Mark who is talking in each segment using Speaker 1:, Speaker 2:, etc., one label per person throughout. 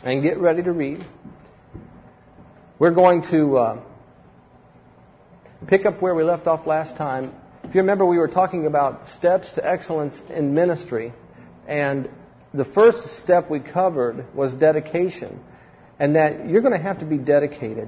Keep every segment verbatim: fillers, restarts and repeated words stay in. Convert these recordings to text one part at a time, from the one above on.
Speaker 1: and get ready to read. We're going to uh, pick up where we left off last time. If you remember, we were talking about steps to excellence in ministry. And the first step we covered was dedication. And that you're going to have to be dedicated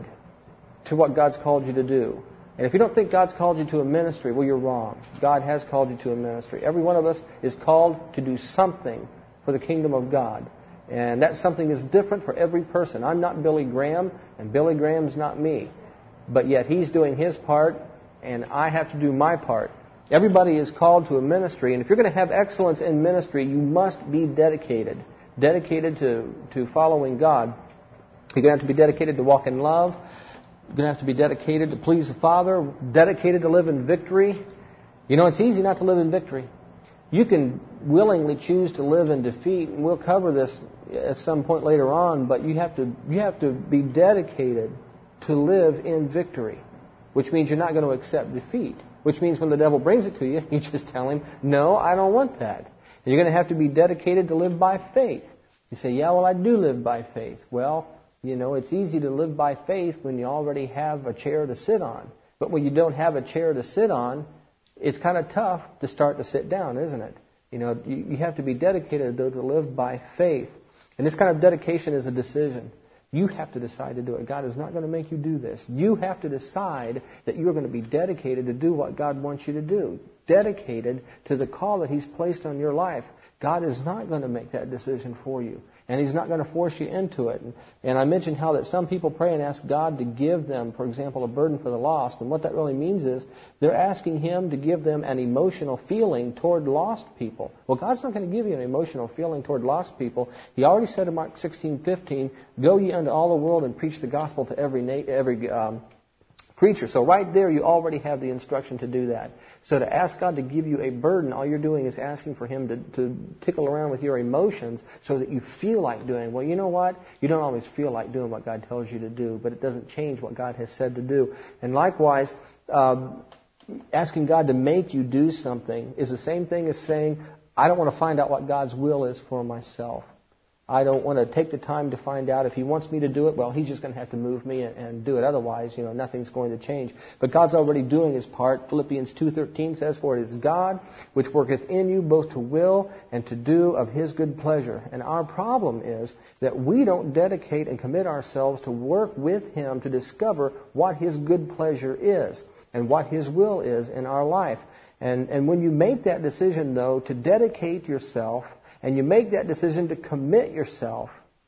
Speaker 1: to what God's called you to do. And if you don't think God's called you to a ministry, well, you're wrong. God has called you to a ministry. Every one of us is called to do something for the kingdom of God. And that something is different for every person. I'm not Billy Graham, and Billy Graham's not me. But yet he's doing his part, and I have to do my part. Everybody is called to a ministry, and if you're going to have excellence in ministry, you must be dedicated. Dedicated to, to following God. You're going to have to be dedicated to walk in love. You're going to have to be dedicated to please the Father. Dedicated to live in victory. You know, it's easy not to live in victory. You can willingly choose to live in defeat, and we'll cover this at some point later on, but you have to you have to be dedicated to live in victory, which means you're not going to accept defeat, which means when the devil brings it to you, you just tell him, no, I don't want that. And you're going to have to be dedicated to live by faith. You say, yeah, well, I do live by faith. Well, you know, it's easy to live by faith when you already have a chair to sit on. But when you don't have a chair to sit on, it's kind of tough to start to sit down, isn't it? You know, you, you have to be dedicated to, to live by faith. And this kind of dedication is a decision. You have to decide to do it. God is not going to make you do this. You have to decide that you're going to be dedicated to do what God wants you to do. Dedicated to the call that He's placed on your life. God is not going to make that decision for you. And He's not going to force you into it. And, and I mentioned how that some people pray and ask God to give them, for example, a burden for the lost. And what that really means is they're asking Him to give them an emotional feeling toward lost people. Well, God's not going to give you an emotional feeling toward lost people. He already said in Mark sixteen fifteen, go ye unto all the world and preach the gospel to every na- every um, creature. So right there you already have the instruction to do that. So to ask God to give you a burden, all you're doing is asking for Him to, to tickle around with your emotions so that you feel like doing. Well, you know what? You don't always feel like doing what God tells you to do, but it doesn't change what God has said to do. And likewise, um, asking God to make you do something is the same thing as saying, I don't want to find out what God's will is for myself. I don't want to take the time to find out if He wants me to do it. Well, He's just going to have to move me and, and do it. Otherwise, you know, nothing's going to change. But God's already doing His part. Philippians two thirteen says, for it is God which worketh in you both to will and to do of His good pleasure. And our problem is that we don't dedicate and commit ourselves to work with Him to discover what His good pleasure is and what His will is in our life. And, and when you make that decision, though, to dedicate yourself, and you make that decision to commit yourself,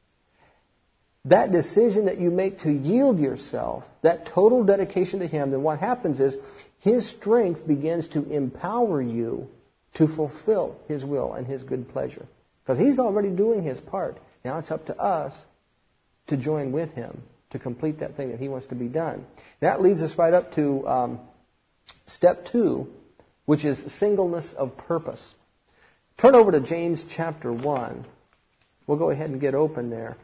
Speaker 1: that decision that you make to yield yourself, that total dedication to Him, then what happens is His strength begins to empower you to fulfill His will and His good pleasure. Because He's already doing His part. Now it's up to us to join with Him to complete that thing that He wants to be done. That leads us right up to um, step two, which is singleness of purpose. Turn over to James chapter one. We'll go ahead and get open there.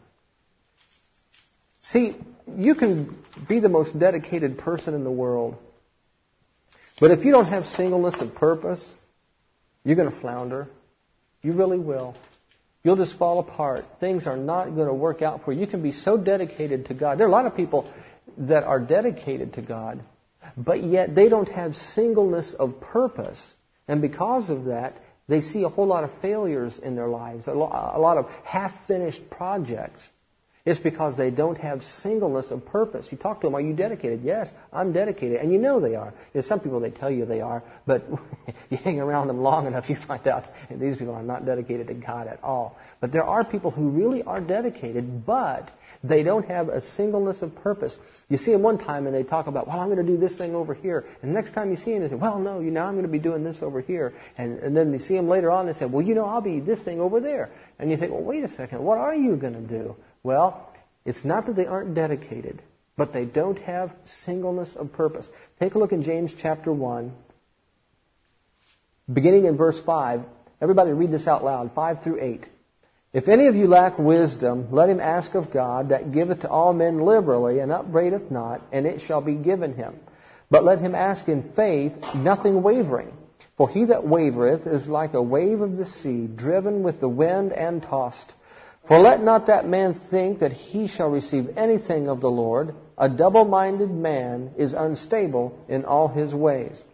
Speaker 1: See, you can be the most dedicated person in the world, but if you don't have singleness of purpose, you're going to flounder. You really will. You'll just fall apart. Things are not going to work out for you. You can be so dedicated to God. There are a lot of people that are dedicated to God, but yet they don't have singleness of purpose. And because of that, they see a whole lot of failures in their lives, a lot of half-finished projects. It's because they don't have singleness of purpose. You talk to them, are you dedicated? Yes, I'm dedicated. And you know they are. There's some people, they tell you they are, but you hang around them long enough, you find out these people are not dedicated to God at all. But there are people who really are dedicated, but they don't have a singleness of purpose. You see them one time and they talk about, well, I'm going to do this thing over here. And the next time you see them, they say, well, no, you know, I'm going to be doing this over here. And, and then you see them later on and they say, well, you know, I'll be this thing over there. And you think, well, wait a second, what are you going to do? Well, it's not that they aren't dedicated, but they don't have singleness of purpose. Take a look in James chapter one, beginning in verse five. Everybody read this out loud, five through eight. If any of you lack wisdom, let him ask of God, that giveth to all men liberally, and upbraideth not, and it shall be given him. But let him ask in faith, nothing wavering. For he that wavereth is like a wave of the sea, driven with the wind and tossed. For let not that man think that he shall receive anything of the Lord. A double-minded man is unstable in all his ways.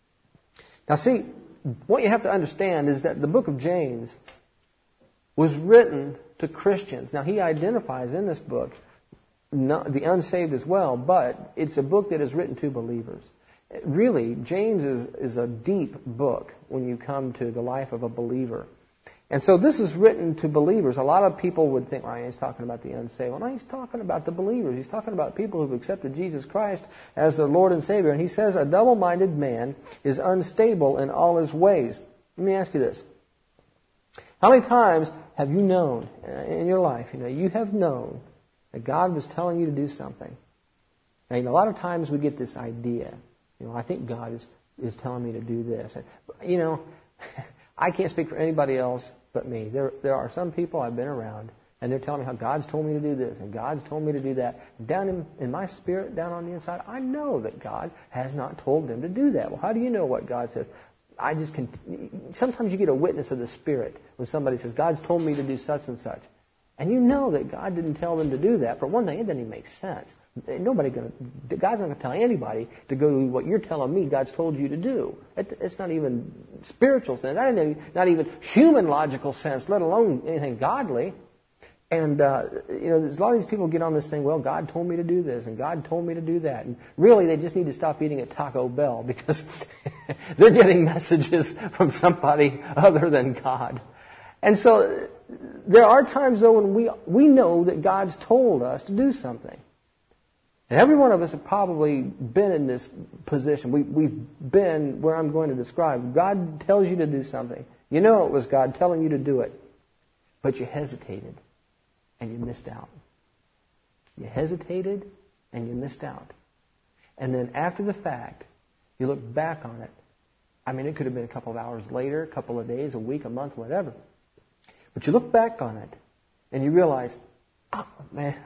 Speaker 1: Now see, what you have to understand is that the book of James was written to Christians. Now he identifies in this book not the unsaved as well, but it's a book that is written to believers. Really, James is, is a deep book when you come to the life of a believer. And so this is written to believers. A lot of people would think, well, he's talking about the unsaved. Well, no, he's talking about the believers. He's talking about people who've accepted Jesus Christ as their Lord and Savior. And he says, a double-minded man is unstable in all his ways. Let me ask you this. How many times have you known in your life, you know, you have known that God was telling you to do something? Now, you know, a lot of times we get this idea, you know, I think God is, is telling me to do this. And, you know, I can't speak for anybody else but me. There, there are some people I've been around, and they're telling me how God's told me to do this, and God's told me to do that. Down in, in my spirit, down on the inside, I know that God has not told them to do that. Well, how do you know what God says? I just can. Sometimes you get a witness of the Spirit when somebody says, God's told me to do such and such. And you know that God didn't tell them to do that. For one thing, it doesn't even make sense. Nobody gonna, God's not going to tell anybody to go do what you're telling me God's told you to do. It, it's not even spiritual sense. Not even, not even human logical sense, let alone anything godly. And, uh, you know, there's a lot of these people get on this thing, well, God told me to do this, and God told me to do that. And really, they just need to stop eating at Taco Bell because they're getting messages from somebody other than God. And so there are times, though, when we we know that God's told us to do something. And every one of us have probably been in this position. We, we've been where I'm going to describe. God tells you to do something. You know it was God telling you to do it. But you hesitated and you missed out. You hesitated and you missed out. And then after the fact, you look back on it. I mean, it could have been a couple of hours later, a couple of days, a week, a month, whatever. But you look back on it and you realize, oh, man,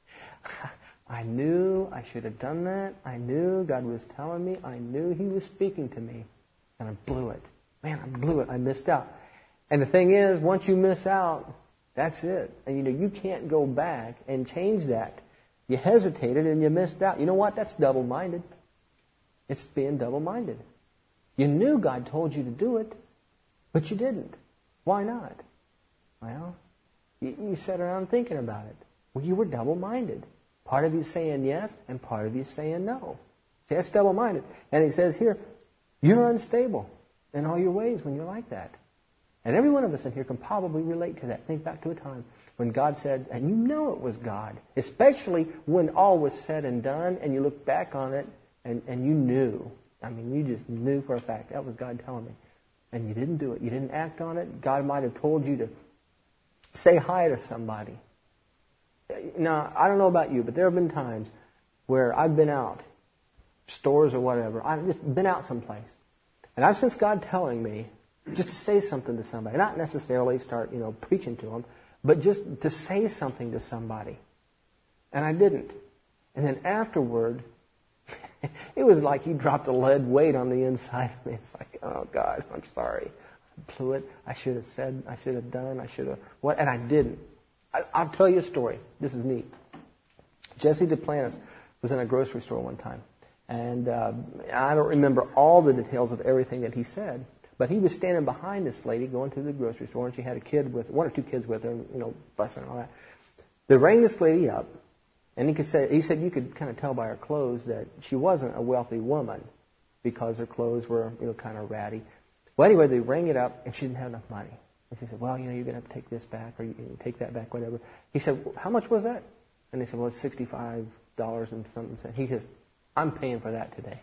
Speaker 1: I knew I should have done that. I knew God was telling me. I knew He was speaking to me. And I blew it. Man, I blew it. I missed out. And the thing is, once you miss out, that's it. And you know, you can't go back and change that. You hesitated and you missed out. You know what? That's double-minded. It's being double-minded. You knew God told you to do it, but you didn't. Why not? Well, you, you sat around thinking about it. Well, you were double-minded. Part of you saying yes, and part of you saying no. See, that's double-minded. And he says here, you're unstable in all your ways when you're like that. And every one of us in here can probably relate to that. Think back to a time when God said, and you know it was God, especially when all was said and done, and you look back on it, and, and you knew. I mean, you just knew for a fact that was God telling me. And you didn't do it. You didn't act on it. God might have told you to say hi to somebody. Now, I don't know about you, but there have been times where I've been out, stores or whatever. I've just been out someplace. And I've sensed God telling me just to say something to somebody. Not necessarily start, you know, preaching to them, but just to say something to somebody. And I didn't. And then afterward, it was like He dropped a lead weight on the inside of me. It's like, oh, God, I'm sorry. I blew it. I should have said, I should have done, I should have, what? And I didn't. I'll tell you a story. This is neat. Jesse Duplantis was in a grocery store one time. And uh, I don't remember all the details of everything that he said. But he was standing behind this lady going through the grocery store. And she had a kid with, one or two kids with her, you know, fussing and all that. They rang this lady up. And he, could say, he said you could kind of tell by her clothes that she wasn't a wealthy woman because her clothes were, you know, kind of ratty. Well, anyway, they rang it up and she didn't have enough money. And she said, well, you know, you're going to have to take this back or you can take that back, whatever. He said, well, how much was that? And they said, well, it's sixty-five dollars and something. He says, I'm paying for that today.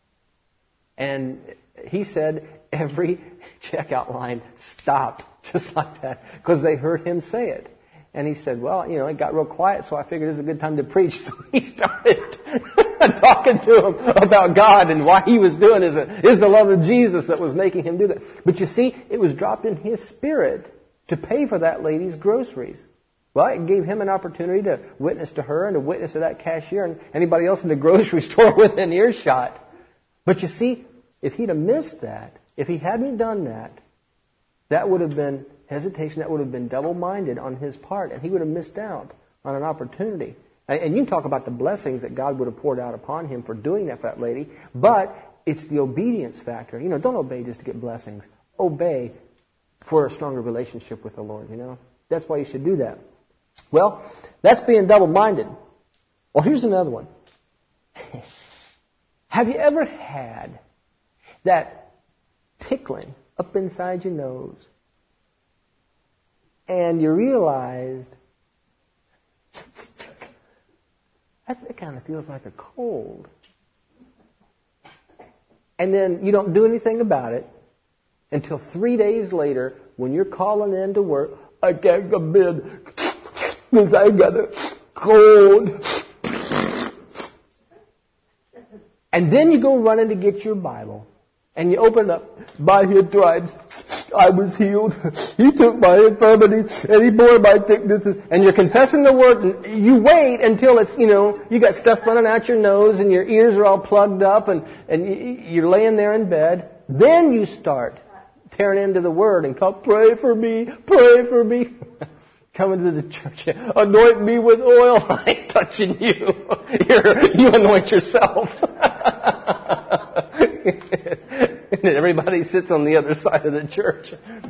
Speaker 1: And he said every checkout line stopped just like that because they heard him say it. And he said, well, you know, it got real quiet, so I figured it was a good time to preach. So he started talking to him about God and why he was doing it is the love of Jesus that was making him do that. But you see, it was dropped in his spirit to pay for that lady's groceries. Well, it gave him an opportunity to witness to her and to witness to that cashier and anybody else in the grocery store within earshot. But you see, if he'd have missed that, if he hadn't done that, That would have been hesitation. That would have been double-minded on his part, and he would have missed out on an opportunity. And you can talk about the blessings that God would have poured out upon him for doing that for that lady, but it's the obedience factor. You know, don't obey just to get blessings. Obey for a stronger relationship with the Lord, you know. That's why you should do that. Well, that's being double-minded. Well, here's another one. Have you ever had that tickling up inside your nose and you realized that kind of feels like a cold? And then you don't do anything about it until three days later when you're calling in to work, I can't come in because I got a cold. And then you go running to get your Bible. And you open it up. By His stripes I was healed. He took my infirmities and He bore my sicknesses. And you're confessing the word. And you wait until it's, you know, you got stuff running out your nose and your ears are all plugged up and, and you're laying there in bed. Then you start tearing into the word and call, pray for me, pray for me. Coming to the church, anoint me with oil. I ain't touching you. You're, you anoint yourself. And everybody sits on the other side of the church.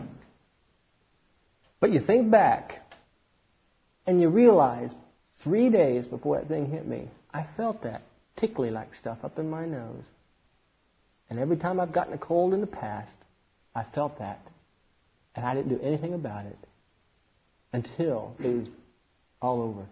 Speaker 1: But you think back, and you realize three days before that thing hit me, I felt that tickly-like stuff up in my nose. And every time I've gotten a cold in the past, I felt that. And I didn't do anything about it. Until it was all over.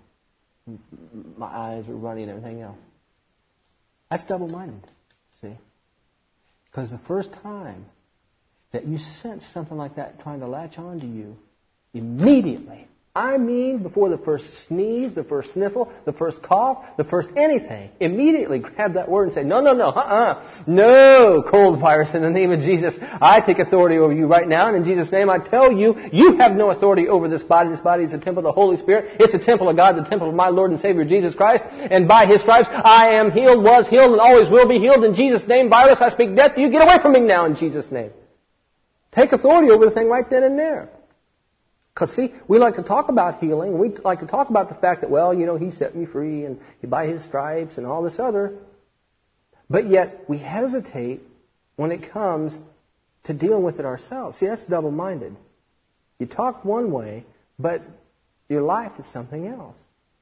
Speaker 1: My eyes were running and everything else. That's double-minded, see? Because the first time that you sense something like that trying to latch onto you, immediately, I mean before the first sneeze, the first sniffle, the first cough, the first anything, immediately grab that word and say, no, no, no, uh-uh, no, cold virus, in the name of Jesus, I take authority over you right now, and in Jesus' name I tell you, you have no authority over this body. This body is a temple of the Holy Spirit. It's a temple of God, the temple of my Lord and Savior Jesus Christ, and by His stripes I am healed, was healed, and always will be healed. In Jesus' name, virus, I speak death to you. Get away from me now in Jesus' name. Take authority over the thing right then and there. Because, see, we like to talk about healing. We like to talk about the fact that, well, you know, He set me free and by His stripes and all this other. But yet we hesitate when it comes to dealing with it ourselves. See, that's double-minded. You talk one way, but your life is something else.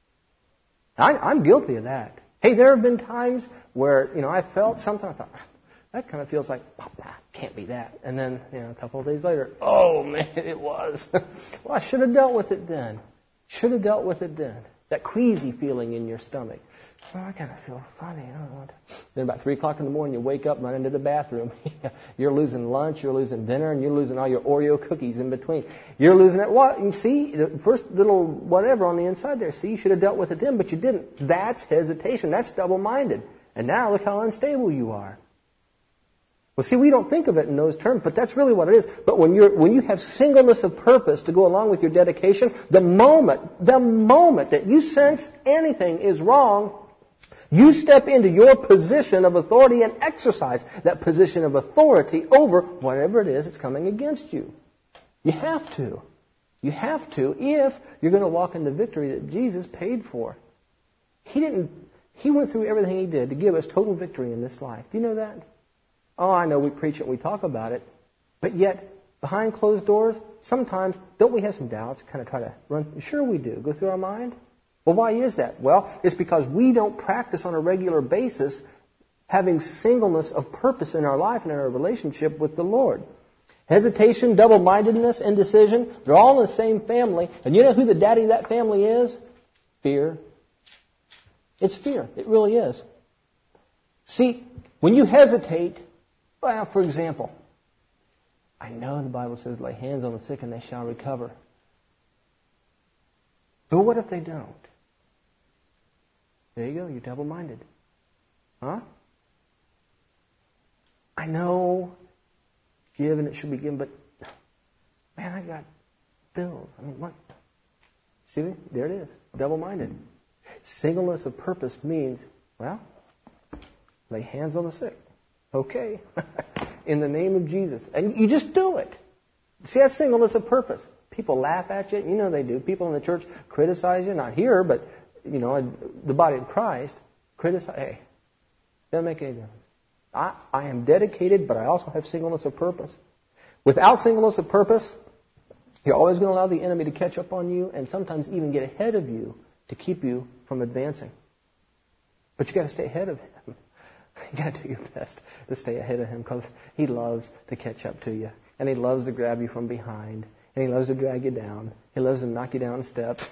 Speaker 1: I, I'm guilty of that. Hey, there have been times where, you know, I felt something, I thought, that kind of feels like, oh, nah, can't be that. And then, you know, a couple of days later, oh, man, it was. Well, I should have dealt with it then. Should have dealt with it then. That queasy feeling in your stomach. Well, I kind of feel funny. I don't know. Then about three o'clock in the morning, you wake up and run into the bathroom. You're losing lunch, you're losing dinner, and you're losing all your Oreo cookies in between. You're losing it. What? You see, the first little whatever on the inside there. See, you should have dealt with it then, but you didn't. That's hesitation. That's double-minded. And now look how unstable you are. Well, see, we don't think of it in those terms, but that's really what it is. But when you're when you have singleness of purpose to go along with your dedication, the moment, the moment that you sense anything is wrong, you step into your position of authority and exercise that position of authority over whatever it is that's coming against you. You have to. You have to if you're going to walk in the victory that Jesus paid for. He didn't. He went through everything He did to give us total victory in this life. Do you know that? Oh, I know we preach it and we talk about it. But yet, behind closed doors, sometimes, don't we have some doubts? Kind of try to run. Sure we do. Go through our mind. Well, why is that? Well, it's because we don't practice on a regular basis having singleness of purpose in our life and in our relationship with the Lord. Hesitation, double-mindedness, indecision, they're all in the same family. And you know who the daddy of that family is? Fear. It's fear. It really is. See, when you hesitate, well, for example, I know the Bible says, lay hands on the sick and they shall recover. But what if they don't? There you go, you're double-minded. Huh? I know, give and it should be given, but, man, I got bills. I mean, what? See, there it is, double-minded. Singleness of purpose means, well, lay hands on the sick. Okay. In the name of Jesus. And you just do it. See, that's singleness of purpose. People laugh at you. You know they do. People in the church criticize you. Not here, but, you know, the body of Christ. Criticize. Hey, doesn't make any difference. I, I am dedicated, but I also have singleness of purpose. Without singleness of purpose, you're always going to allow the enemy to catch up on you and sometimes even get ahead of you to keep you from advancing. But you got to stay ahead of him. You got to do your best to stay ahead of him because he loves to catch up to you. And he loves to grab you from behind. And he loves to drag you down. He loves to knock you down steps.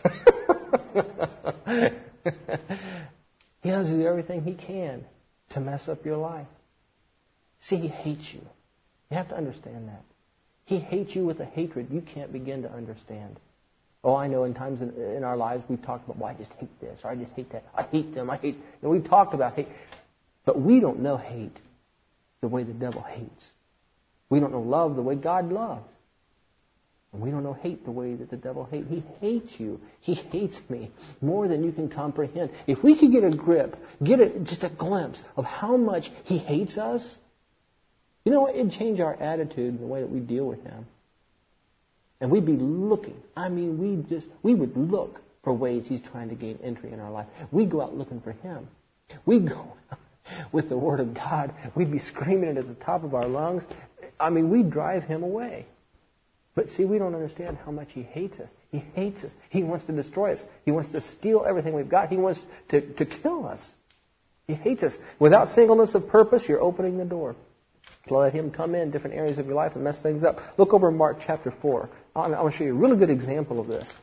Speaker 1: He loves to do everything he can to mess up your life. See, he hates you. You have to understand that. He hates you with a hatred you can't begin to understand. Oh, I know in times in, in our lives we've talked about, well, I just hate this, or I just hate that. I hate them, I hate... And we've talked about hate. But we don't know hate the way the devil hates. We don't know love the way God loves. And we don't know hate the way that the devil hates. He hates you. He hates me more than you can comprehend. If we could get a grip, get a, just a glimpse of how much he hates us, you know what? It'd change our attitude and the way that we deal with him. And we'd be looking. I mean, we just we would look for ways he's trying to gain entry in our life. We'd go out looking for him. We'd go out with the Word of God. We'd be screaming it at the top of our lungs. I mean, we'd drive him away. But see, we don't understand how much he hates us. He hates us. He wants to destroy us. He wants to steal everything we've got. He wants to, to kill us. He hates us. Without singleness of purpose, you're opening the door to let him come in different areas of your life and mess things up. Look over in Mark chapter four. I want to show you a really good example of this.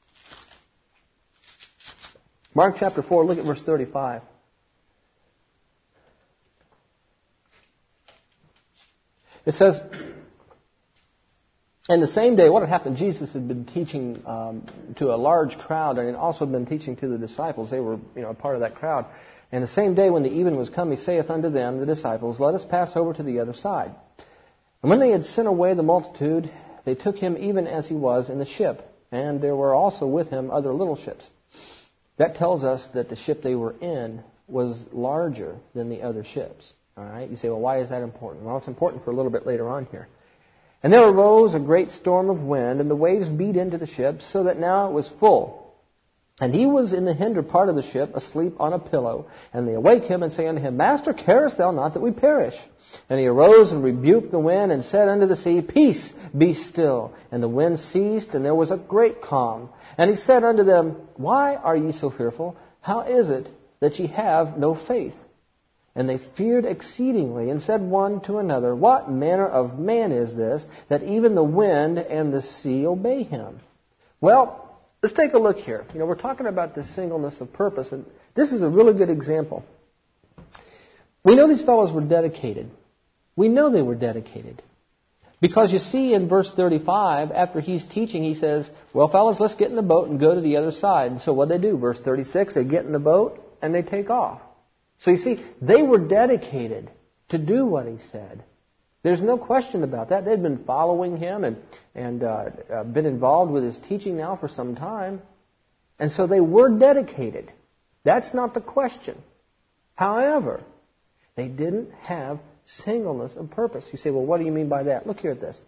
Speaker 1: Mark chapter four, look at verse thirty-five. It says, and the same day, what had happened, Jesus had been teaching um, to a large crowd and had also been teaching to the disciples. They were, you know, a part of that crowd. And the same day when the even was come, he saith unto them, the disciples, let us pass over to the other side. And when they had sent away the multitude, they took him even as he was in the ship. And there were also with him other little ships. That tells us that the ship they were in was larger than the other ships. All right? You say, well, why is that important? Well, it's important for a little bit later on here. And there arose a great storm of wind, and the waves beat into the ship, so that now it was full. And he was in the hinder part of the ship, asleep on a pillow. And they awake him and say unto him, Master, carest thou not that we perish? And he arose and rebuked the wind, and said unto the sea, Peace, be still. And the wind ceased, and there was a great calm. And he said unto them, Why are ye so fearful? How is it that ye have no faith? And they feared exceedingly, and said one to another, What manner of man is this, that even the wind and the sea obey him? Well, let's take a look here. You know, we're talking about this singleness of purpose, and this is a really good example. We know these fellows were dedicated. We know they were dedicated. Because you see in verse thirty-five, after he's teaching, he says, Well, fellas, let's get in the boat and go to the other side. And so what do they do? Verse thirty-six, they get in the boat and they take off. So you see, they were dedicated to do what he said. There's no question about that. They'd been following him and, and uh, uh, been involved with his teaching now for some time. And so they were dedicated. That's not the question. However, they didn't have singleness of purpose. You say, well, what do you mean by that? Look here at this.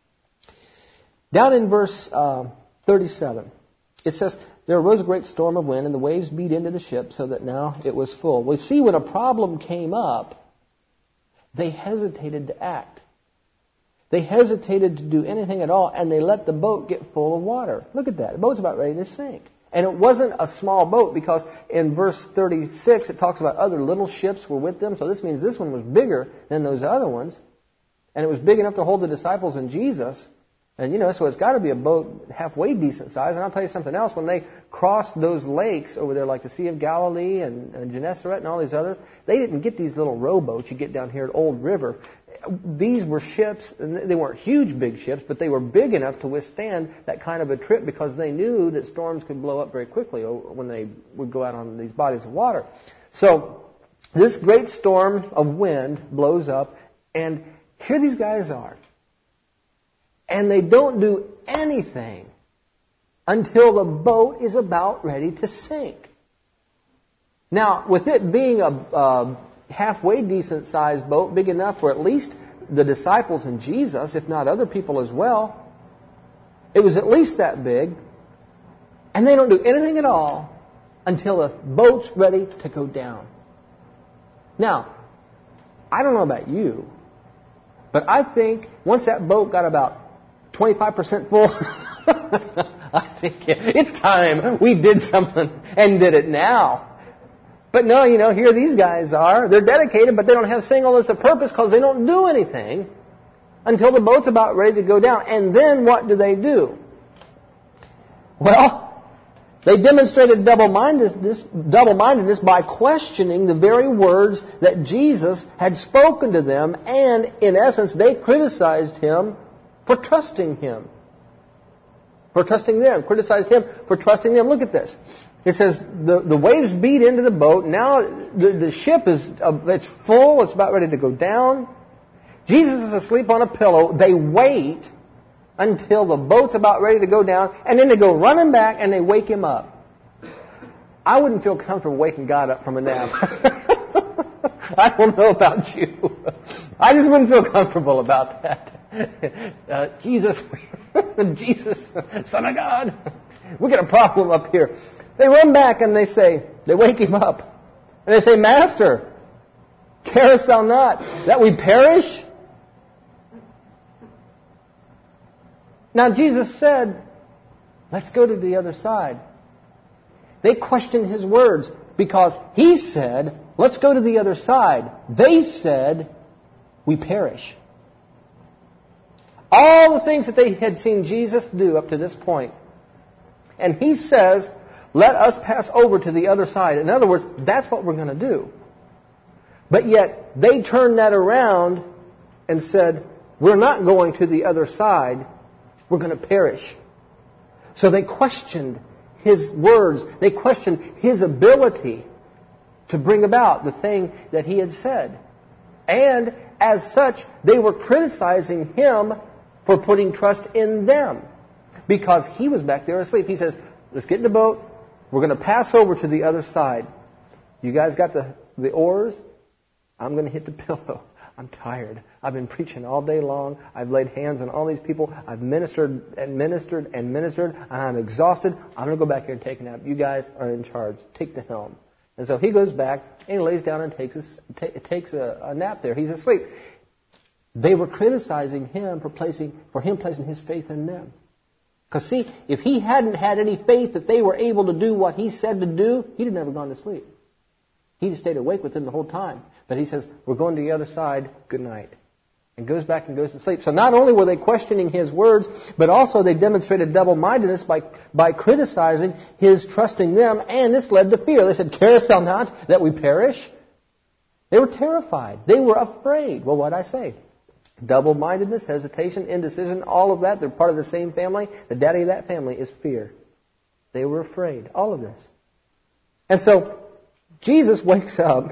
Speaker 1: Down in verse uh, thirty-seven, it says, There arose a great storm of wind, and the waves beat into the ship, so that now it was full. We see when a problem came up, they hesitated to act. They hesitated to do anything at all, and they let the boat get full of water. Look at that. The boat's about ready to sink. And it wasn't a small boat, because in verse thirty-six it talks about other little ships were with them. So this means this one was bigger than those other ones. And it was big enough to hold the disciples and Jesus. And, you know, so it's got to be a boat halfway decent size. And I'll tell you something else. When they crossed those lakes over there, like the Sea of Galilee and, and Gennesaret and all these others, they didn't get these little rowboats you get down here at Old River. These were ships, and they weren't huge big ships, but they were big enough to withstand that kind of a trip because they knew that storms could blow up very quickly when they would go out on these bodies of water. So this great storm of wind blows up, and here these guys are. And they don't do anything until the boat is about ready to sink. Now, with it being a, a halfway decent-sized boat, big enough for at least the disciples and Jesus, if not other people as well, It was at least that big. And they don't do anything at all until the boat's ready to go down. Now, I don't know about you, but I think once that boat got about twenty-five percent full, I think it's time we did something and did it now. But no, you know, here these guys are. They're dedicated, but they don't have singleness of purpose because they don't do anything until the boat's about ready to go down. And then what do they do? Well, they demonstrated double-mindedness, double-mindedness by questioning the very words that Jesus had spoken to them, and in essence, they criticized Him for trusting Him. For trusting them. Criticized Him for trusting them. Look at this. It says, the, the waves beat into the boat. Now the, the ship is uh, it's full. It's about ready to go down. Jesus is asleep on a pillow. They wait until the boat's about ready to go down, and then they go running back and they wake Him up. I wouldn't feel comfortable waking God up from a nap. I don't know about you. I just wouldn't feel comfortable about that. Uh, Jesus, Jesus, Son of God, we got a problem up here. They run back and they say, they wake Him up. And they say, Master, carest thou not that we perish? Now Jesus said, let's go to the other side. They questioned His words because He said, let's go to the other side. They said, we perish. All the things that they had seen Jesus do up to this point. And He says, let us pass over to the other side. In other words, that's what we're going to do. But yet, they turned that around and said, we're not going to the other side. We're going to perish. So they questioned His words. They questioned His ability to bring about the thing that He had said. And as such, they were criticizing Him for putting trust in them. Because He was back there asleep. He says, let's get in the boat. We're going to pass over to the other side. You guys got the, the oars? I'm going to hit the pillow. I'm tired. I've been preaching all day long. I've laid hands on all these people. I've ministered and ministered and ministered. And I'm exhausted. I'm going to go back here and take a nap. You guys are in charge. Take the helm. And so he goes back and he lays down and takes a, t- takes a, a nap there. He's asleep. They were criticizing him for placing for him placing his faith in them. Because see, if he hadn't had any faith that they were able to do what he said to do, he'd have never gone to sleep. He'd have stayed awake with them the whole time. But he says, we're going to the other side, good night. And goes back and goes to sleep. So not only were they questioning his words, but also they demonstrated double-mindedness by, by criticizing his trusting them, and this led to fear. They said, carest thou not that we perish? They were terrified. They were afraid. Well, what'd I say? Double-mindedness, hesitation, indecision, all of that, they're part of the same family. The daddy of that family is fear. They were afraid. All of this. And so, Jesus wakes up,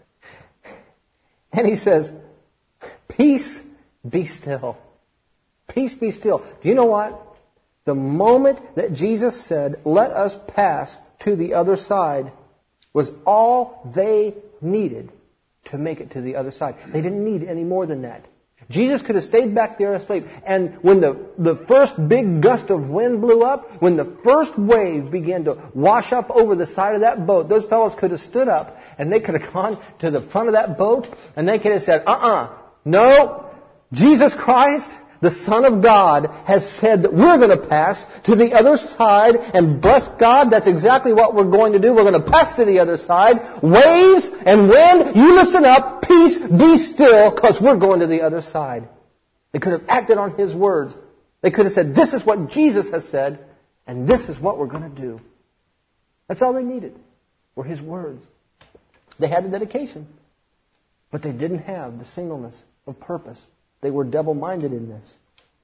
Speaker 1: and he says, peace, be still. Peace, be still. Do you know what? The moment that Jesus said, let us pass to the other side, was all they needed to make it to the other side. They didn't need any more than that. Jesus could have stayed back there asleep. And when the, the first big gust of wind blew up, when the first wave began to wash up over the side of that boat, those fellows could have stood up and they could have gone to the front of that boat and they could have said, uh-uh, no, Jesus Christ, the Son of God, has said that we're going to pass to the other side, and bless God, that's exactly what we're going to do. We're going to pass to the other side. Waves and wind, you listen up, peace, be still, because we're going to the other side. They could have acted on His words. They could have said, this is what Jesus has said, and this is what we're going to do. That's all they needed, were His words. They had the dedication, but they didn't have the singleness of purpose. They were double-minded in this.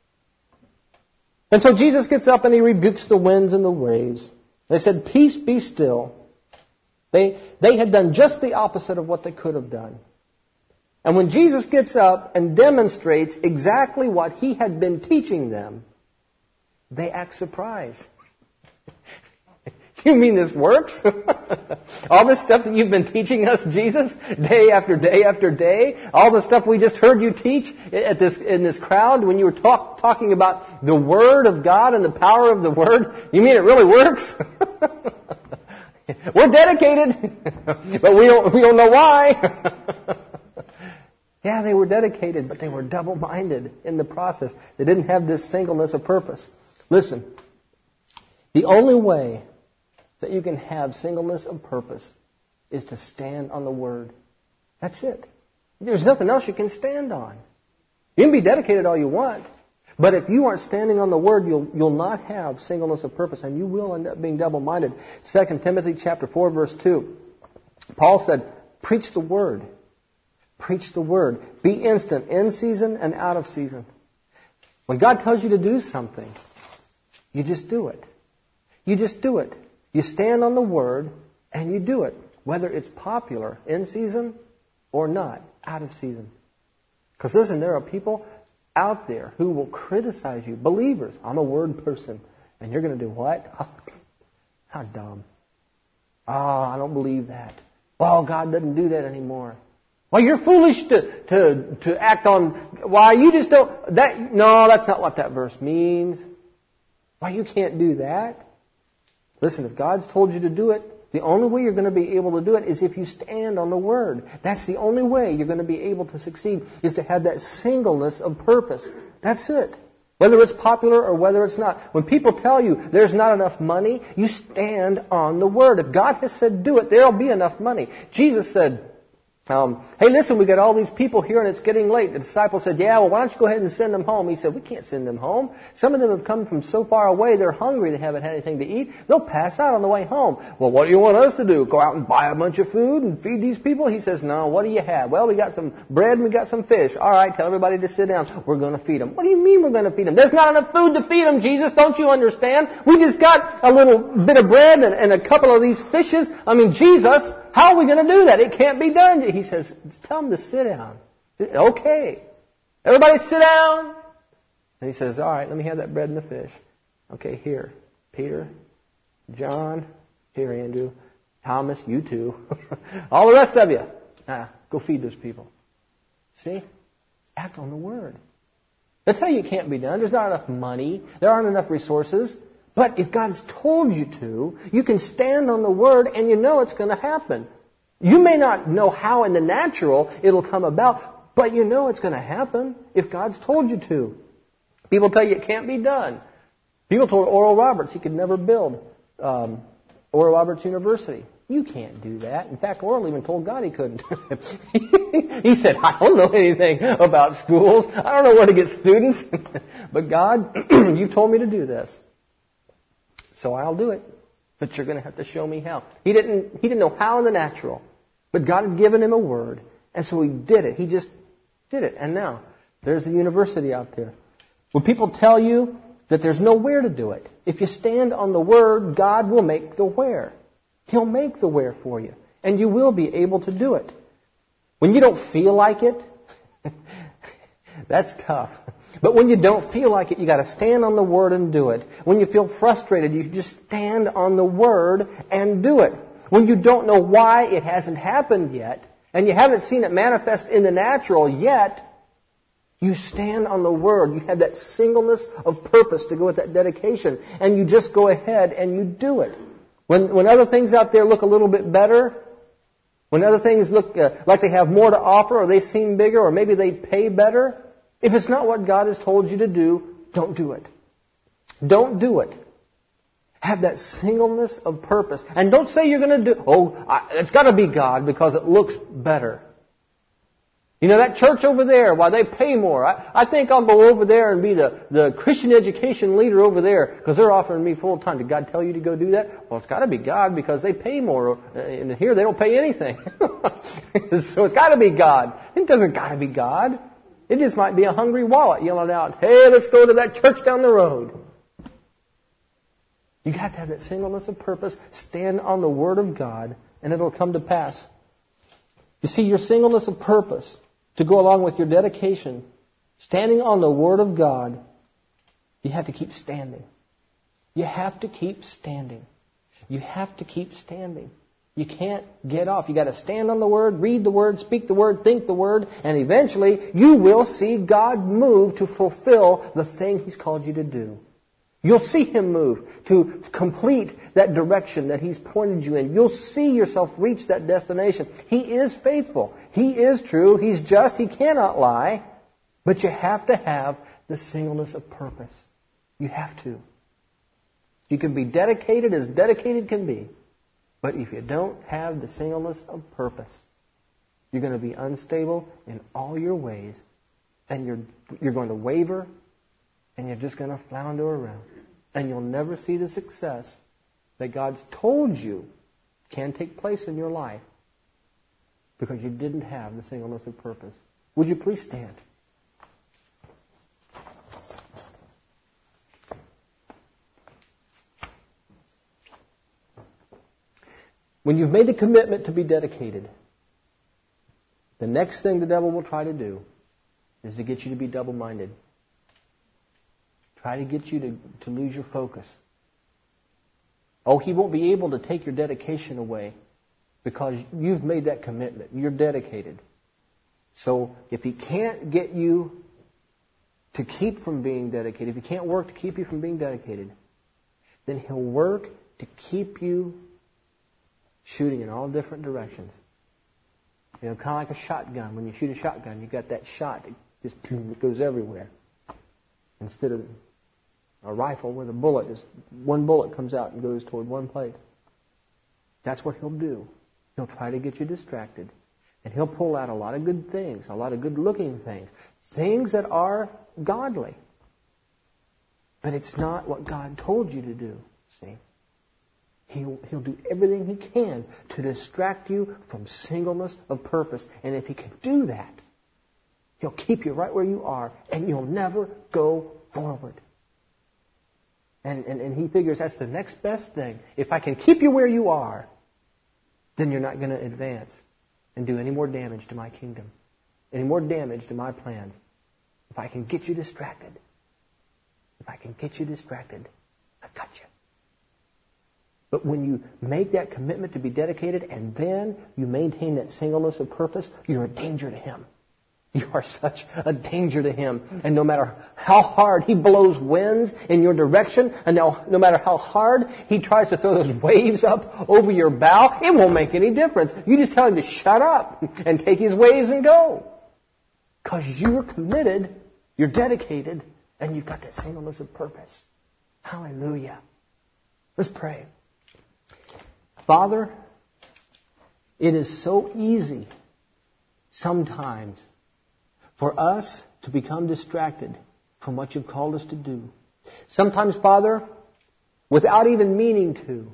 Speaker 1: And so Jesus gets up and He rebukes the winds and the waves. They said, peace, be still. They, they had done just the opposite of what they could have done. And when Jesus gets up and demonstrates exactly what He had been teaching them, they act surprised. You mean this works? All this stuff that you've been teaching us, Jesus, day after day after day, all the stuff we just heard you teach at this in this crowd when you were talk, talking about the Word of God and the power of the Word, you mean it really works? We're dedicated, but we don't we don't know why. Yeah, they were dedicated, but they were double-minded in the process. They didn't have this singleness of purpose. Listen, the only way that you can have singleness of purpose is to stand on the Word. That's it. There's nothing else you can stand on. You can be dedicated all you want, but if you aren't standing on the Word, you'll you'll not have singleness of purpose, and you will end up being double-minded. Second Timothy chapter four, verse two. Paul said, preach the Word. Preach the Word. Be instant, in season and out of season. When God tells you to do something, you just do it. You just do it. You stand on the Word and you do it. Whether it's popular in season or not, out of season. Because listen, there are people out there who will criticize you. Believers. I'm a Word person. And you're going to do what? Oh, how dumb. Oh, I don't believe that. Oh, God doesn't do that anymore. Well, you're foolish to, to, to act on, why you just don't, that, no, that's not what that verse means. Why, you can't do that. Listen, if God's told you to do it, the only way you're going to be able to do it is if you stand on the Word. That's the only way you're going to be able to succeed, is to have that singleness of purpose. That's it. Whether it's popular or whether it's not. When people tell you there's not enough money, you stand on the Word. If God has said do it, there'll be enough money. Jesus said, Um, hey, listen, we got all these people here and it's getting late. The disciples said, yeah, well, why don't you go ahead and send them home? He said, we can't send them home. Some of them have come from so far away, they're hungry, they haven't had anything to eat. They'll pass out on the way home. Well, what do you want us to do? Go out and buy a bunch of food and feed these people? He says, no, what do you have? Well, we got some bread and we got some fish. All right, tell everybody to sit down. We're going to feed them. What do you mean we're going to feed them? There's not enough food to feed them, Jesus. Don't you understand? We just got a little bit of bread and, and a couple of these fishes. I mean, Jesus, how are we going to do that? It can't be done. He says, tell them to sit down. Okay. Everybody sit down. And he says, all right, let me have that bread and the fish. Okay, here. Peter, John, here, Andrew, Thomas, you too. All the rest of you. Ah, go feed those people. See? Act on the Word. That's how you can't be done. There's not enough money. There aren't enough resources. But if God's told you to, you can stand on the Word and you know it's going to happen. You may not know how in the natural it'll come about, but you know it's going to happen if God's told you to. People tell you it can't be done. People told Oral Roberts he could never build um, Oral Roberts University. You can't do that. In fact, Oral even told God he couldn't. He said, I don't know anything about schools. I don't know where to get students. But God, you've told me to do this. So I'll do it. But you're going to have to show me how. He didn't, he didn't know how in the natural. But God had given him a word. And so he did it. He just did it. And now, there's the university out there. When people tell you that there's no where to do it, if you stand on the Word, God will make the where. He'll make the where for you. And you will be able to do it. When you don't feel like it, that's tough. But when you don't feel like it, you got to stand on the Word and do it. When you feel frustrated, you just stand on the Word and do it. When you don't know why it hasn't happened yet, and you haven't seen it manifest in the natural yet, you stand on the Word. You have that singleness of purpose to go with that dedication. And you just go ahead and you do it. When, when other things out there look a little bit better, when other things look uh, like they have more to offer, or they seem bigger, or maybe they pay better, if it's not what God has told you to do, don't do it. Don't do it. Have that singleness of purpose. And don't say you're going to do, oh, I, it's got to be God because it looks better. You know, that church over there, why they pay more. I, I think I'll go over there and be the, the Christian education leader over there because they're offering me full time. Did God tell you to go do that? Well, it's got to be God because they pay more. And here they don't pay anything. So it's got to be God. It doesn't got to be God. It just might be a hungry wallet yelling out, hey, let's go to that church down the road. You have to have that singleness of purpose. Stand on the Word of God, and it'll come to pass. You see, your singleness of purpose, to go along with your dedication, standing on the Word of God, you have to keep standing. You have to keep standing. You have to keep standing. You can't get off. You got to stand on the Word, read the Word, speak the Word, think the Word, and eventually you will see God move to fulfill the thing He's called you to do. You'll see Him move to complete that direction that He's pointed you in. You'll see yourself reach that destination. He is faithful. He is true. He's just. He cannot lie. But you have to have the singleness of purpose. You have to. You can be dedicated as dedicated can be. But if you don't have the singleness of purpose, you're going to be unstable in all your ways. And you're, you're going to waver. And you're just going to flounder around. And you'll never see the success that God's told you can take place in your life. Because you didn't have the singleness of purpose. Would you please stand? When you've made the commitment to be dedicated, the next thing the devil will try to do is to get you to be double-minded. Try to get you to, to lose your focus. Oh, he won't be able to take your dedication away because you've made that commitment. You're dedicated. So if he can't get you to keep from being dedicated, if he can't work to keep you from being dedicated, then he'll work to keep you shooting in all different directions. You know, kind of like a shotgun. When you shoot a shotgun, you got that shot that just it goes everywhere. Instead of a rifle where the bullet is one bullet comes out and goes toward one place. That's what he'll do. He'll try to get you distracted. And he'll pull out a lot of good things, a lot of good-looking things, things that are godly. But it's not what God told you to do, see? He'll, he'll do everything he can to distract you from singleness of purpose. And if he can do that, he'll keep you right where you are, and you'll never go forward. And, and, and he figures that's the next best thing. If I can keep you where you are, then you're not going to advance and do any more damage to my kingdom, any more damage to my plans. If I can get you distracted, if I can get you distracted, I've got you. But when you make that commitment to be dedicated and then you maintain that singleness of purpose, you're a danger to him. You are such a danger to him. And no matter how hard he blows winds in your direction, and no, no matter how hard he tries to throw those waves up over your bow, it won't make any difference. You just tell him to shut up and take his waves and go. Because you're committed, you're dedicated, and you've got that singleness of purpose. Hallelujah. Let's pray. Father, it is so easy sometimes for us to become distracted from what you've called us to do. Sometimes, Father, without even meaning to,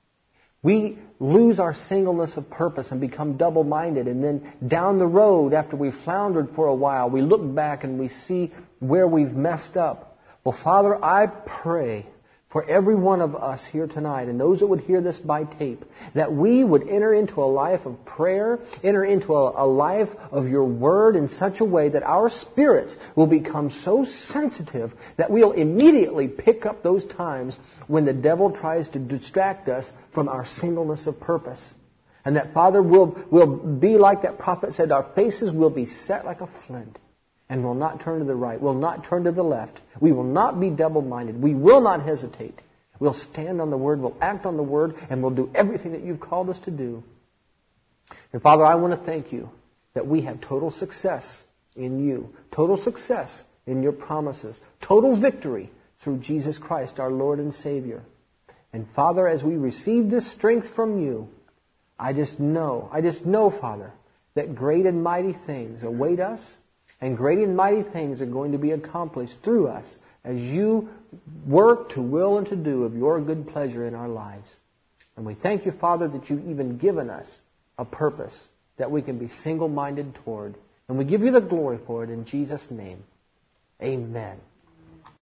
Speaker 1: we lose our singleness of purpose and become double-minded. And then down the road, after we've floundered for a while, we look back and we see where we've messed up. Well, Father, I pray for every one of us here tonight and those that would hear this by tape, that we would enter into a life of prayer, enter into a, a life of your word in such a way that our spirits will become so sensitive that we'll immediately pick up those times when the devil tries to distract us from our singleness of purpose. And that, Father, will will be like that prophet said, our faces will be set like a flint. And will not turn to the right, will not turn to the left. We will not be double-minded. We will not hesitate. We'll stand on the Word, we'll act on the Word, and we'll do everything that you've called us to do. And Father, I want to thank you that we have total success in you, total success in your promises, total victory through Jesus Christ, our Lord and Savior. And Father, as we receive this strength from you, I just know, I just know, Father, that great and mighty things await us. And great and mighty things are going to be accomplished through us as you work to will and to do of your good pleasure in our lives. And we thank you, Father, that you've even given us a purpose that we can be single-minded toward. And we give you the glory for it in Jesus' name. Amen.